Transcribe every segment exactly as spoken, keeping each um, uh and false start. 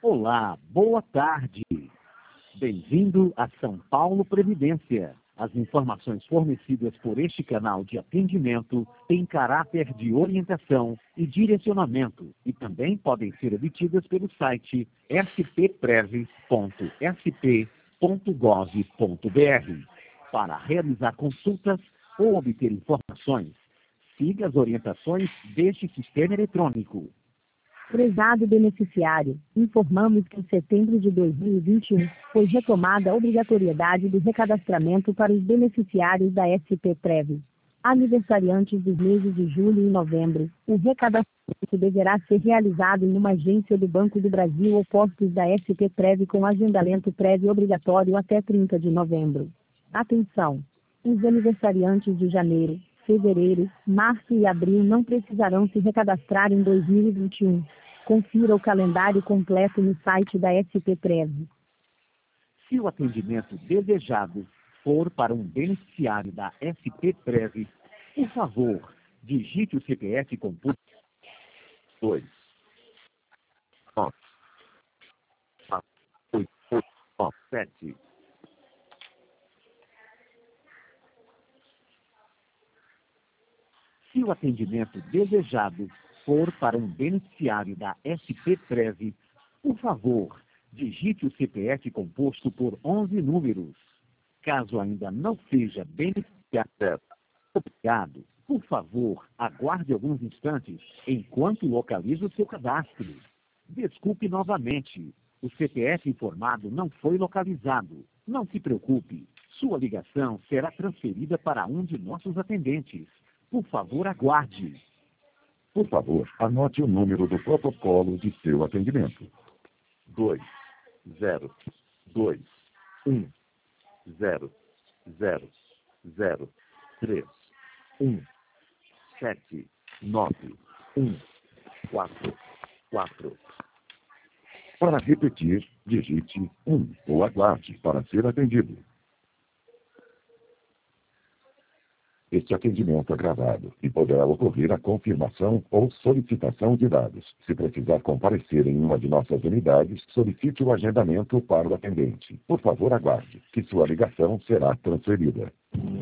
Olá, boa tarde. Bem-vindo a São Paulo Previdência. As informações fornecidas por este canal de atendimento têm caráter de orientação e direcionamento e também podem ser obtidas pelo site s p prev ponto s p ponto gov ponto b r. Para realizar consultas ou obter informações, siga as orientações deste sistema eletrônico. Prezado beneficiário, informamos que em setembro de dois mil e vinte e um foi retomada a obrigatoriedade do recadastramento para os beneficiários da S P Prev. Aniversariantes dos meses de julho e novembro, o recadastramento deverá ser realizado em uma agência do Banco do Brasil ou postos da S P Prev com agendamento prévio obrigatório até trinta de novembro. Atenção! Os aniversariantes de janeiro, fevereiro, março e abril não precisarão se recadastrar em dois mil e vinte e um. Confira o calendário completo no site da S P Prev. Se o atendimento desejado for para um beneficiário da S P Prev, por favor, digite o C P F composto dois sete. Se o atendimento desejado for para um beneficiário da S P Prev, por favor, digite o C P F composto por onze números. Caso ainda não seja beneficiário, obrigado. Por favor, aguarde alguns instantes enquanto localizo o seu cadastro. Desculpe novamente. O C P F informado não foi localizado. Não se preocupe. Sua ligação será transferida para um de nossos atendentes. Por favor, aguarde. Por favor, anote o número do protocolo de seu atendimento. dois zero dois um zero zero zero três um sete nove um quatro quatro. Para repetir, digite um ou aguarde para ser atendido. Este atendimento é gravado e poderá ocorrer a confirmação ou solicitação de dados. Se precisar comparecer em uma de nossas unidades, solicite o agendamento para o atendente. Por favor, aguarde, que sua ligação será transferida.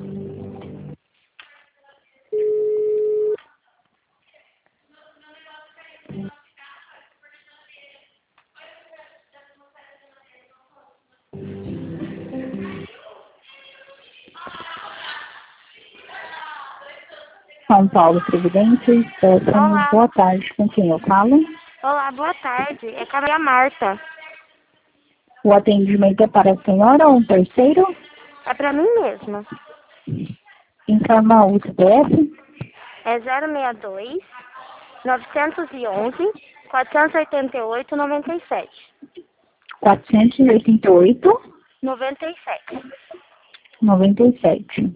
São Paulo Previdência, Stefano, boa tarde, com quem eu falo? Olá, boa tarde, é com a Maria Marta. O atendimento é para a senhora ou um terceiro? É para mim mesma. Informa o C P F? É zero seis dois, nove um um, quatro oito oito, nove sete. quatrocentos e oitenta e oito? noventa e sete. noventa e sete.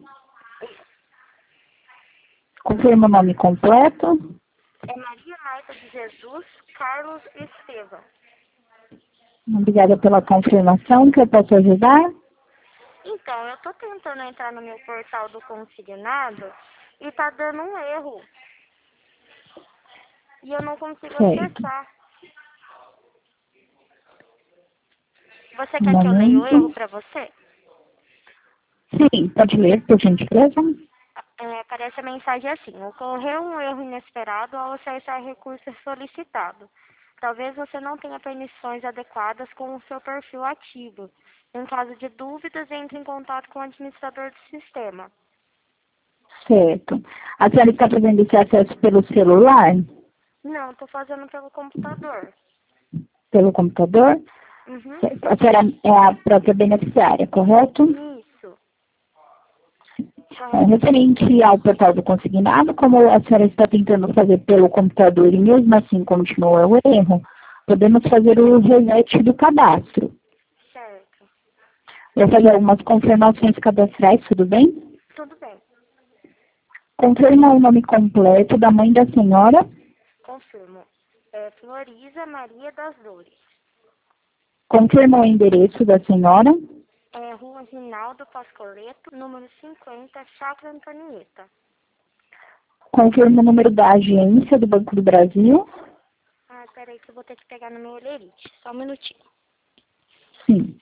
Confirma o nome completo. É Maria Marta de Jesus Carlos Esteva. Obrigada pela confirmação, que eu posso ajudar? Então, eu estou tentando entrar no meu portal do consignado e está dando um erro. E eu não consigo Certo. acessar. Você quer que eu leia o erro para você? Sim, pode ler, por gentileza. É, aparece a mensagem assim: ocorreu um erro inesperado ao acessar recurso solicitado. Talvez você não tenha permissões adequadas com o seu perfil ativo. Em caso de dúvidas, entre em contato com o administrador do sistema. Certo. A senhora está fazendo esse acesso pelo celular? Não, estou fazendo pelo computador. Pelo computador? Uhum. Certo. A senhora é a própria beneficiária, correto? Isso. É, referente ao portal do consignado, como a senhora está tentando fazer pelo computador e mesmo assim continua o erro, podemos fazer o reset do cadastro. Certo. Eu vou fazer algumas confirmações cadastrais, tudo bem? Tudo bem. Confirma o nome completo da mãe da senhora. Confirmo. É Floriza Maria das Dores. Confirma o endereço da senhora. É Rua Rinaldo Pascoleto, número cinquenta, Chácara Antonieta. Confirma o número da agência do Banco do Brasil. A Ah, peraí que eu vou ter que pegar no meu olerite. Só um minutinho. Sim.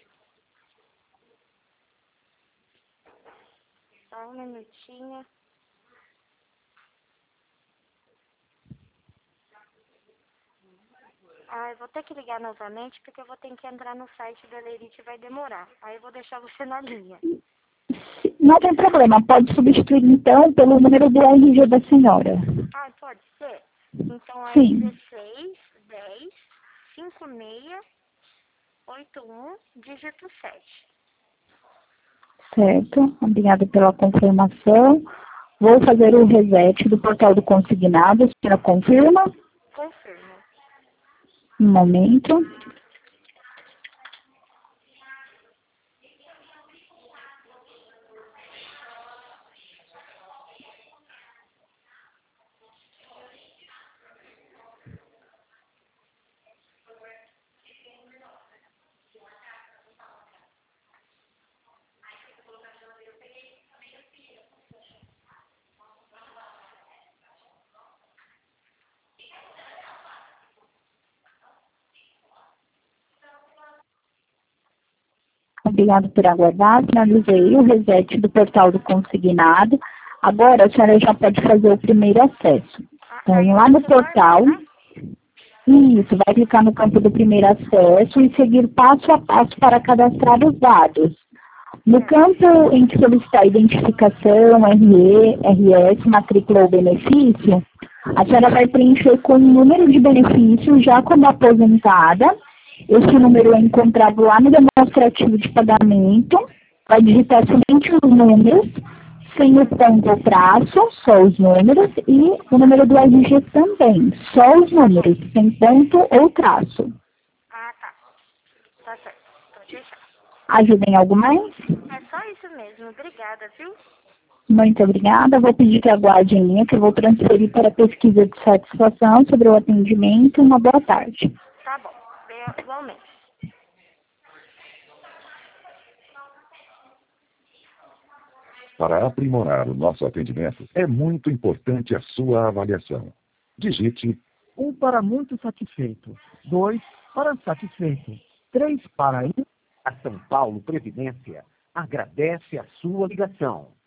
Só um minutinho. Ah, eu vou ter que ligar novamente porque eu vou ter que entrar no site do Olerite e vai demorar. Aí eu vou deixar você na linha. Não tem problema, pode substituir então pelo número do R G da senhora. Ah, pode ser? Então é Sim. dezesseis, dez, cinquenta e seis, oitenta e um, dígito sete. Certo, obrigada pela confirmação. Vou fazer o reset do portal do consignado, a senhora confirma? Confirmo. Um momento. Obrigado por aguardar. Finalizei o reset do portal do consignado. Agora a senhora já pode fazer o primeiro acesso. Então, lá no portal, isso, vai clicar no campo do primeiro acesso e seguir passo a passo para cadastrar os dados. No campo em que solicitar a identificação, R E, R S, matrícula ou benefício, a senhora vai preencher com o número de benefício já como aposentada. Esse número é encontrado lá no demonstrativo de pagamento. Vai digitar somente os números, sem o ponto ou traço, só os números, e o número do R G também, só os números, sem ponto ou traço. Ah, tá. Tá certo. Pode deixar. Ajuda em algo mais? É só isso mesmo. Obrigada, viu? Muito obrigada. Vou pedir que aguarde em linha, que eu vou transferir para a pesquisa de satisfação sobre o atendimento. Uma boa tarde. Tá bom. Eu, igualmente. Para aprimorar o nosso atendimento, é muito importante a sua avaliação. Digite Um para muito satisfeito. Dois para satisfeito. Três para... A São Paulo Previdência agradece a sua ligação.